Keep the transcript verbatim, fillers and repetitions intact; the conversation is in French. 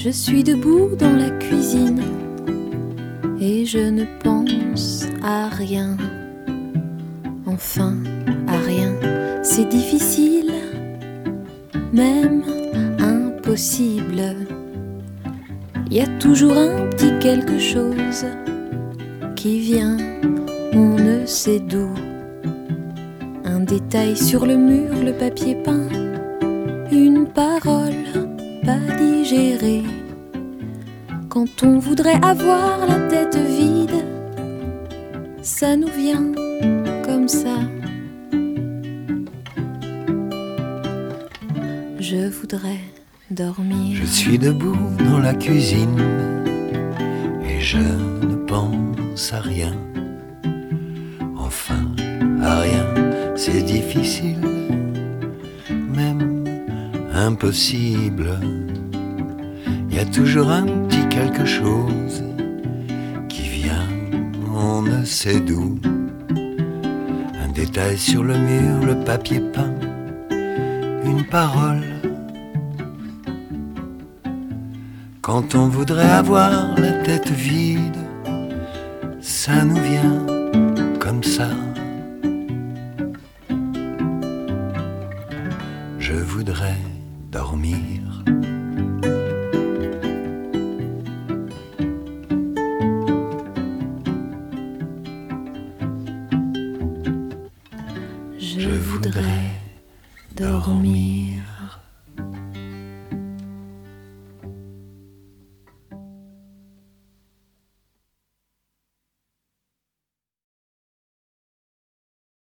Je suis debout dans la cuisine et je ne pense à rien. Enfin, à rien, c'est difficile, même impossible. Il y a toujours un petit quelque chose qui vient, on ne sait d'où. Un détail sur le mur, le papier peint, une parole pas digérée. Quand on voudrait avoir la tête vide, ça nous vient comme ça. Je voudrais dormir. Je suis debout dans la cuisine et je ne pense à rien. Enfin, à rien, c'est difficile, même impossible. Il y a toujours un petit quelque chose qui vient, on ne sait d'où. Un détail sur le mur, le papier peint, une parole. Quand on voudrait avoir la tête vide, ça nous vient comme ça. Je voudrais dormir. Je voudrais dormir.